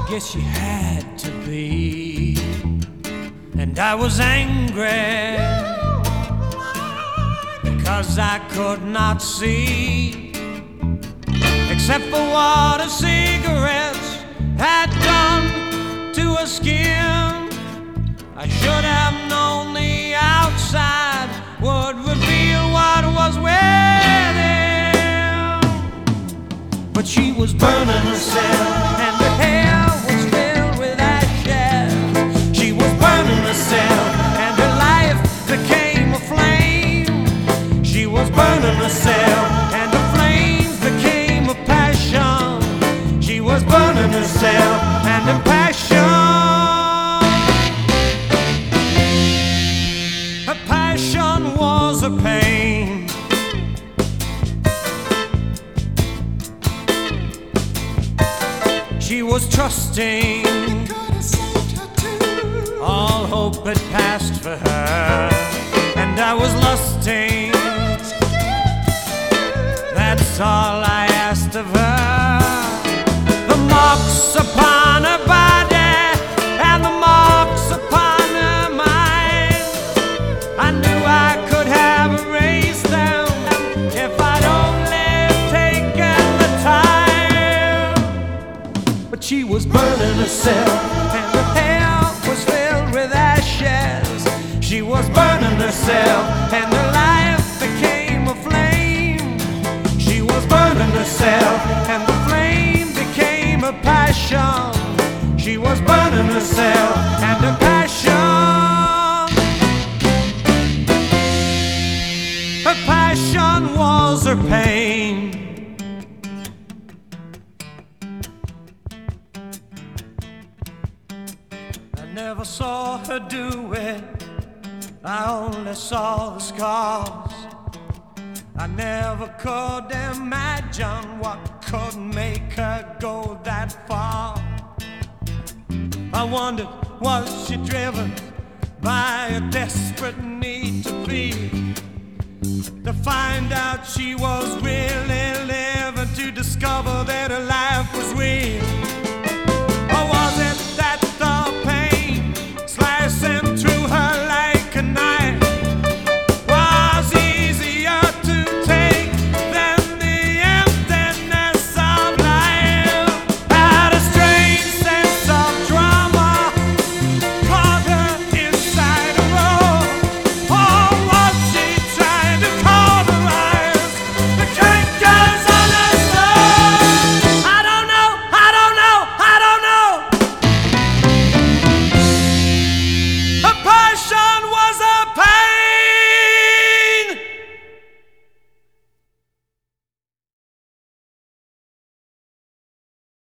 guess she had to be. And I was angry because I could not see, except for what her cigarettes had done to her skin. I should have known the outside would reveal what was within. But she was burning herself, and her hair was filled with ashes. She was burning herself, and her life became a flame. She was burning herself, and the flames became a passion. She was burning herself, and the passion, her passion was a pain. She was trusting, all hope had passed for her, and I was lusting. That's all I asked of her. The marks upon her body and the marks upon her mind, I knew I could have erased them if I'd only taken the time. But she was burning herself, and her hair was filled with ashes. She was burning herself, and her life became a flame. She was burning herself, and the flame became a passion. She was burning herself, and her passion, her passion was her pain. I never saw her do it, I only saw the scars. I never could imagine what could make her go that far. I wondered, was she driven by a desperate need to feel, to find out she was really living, to discover that her life was real?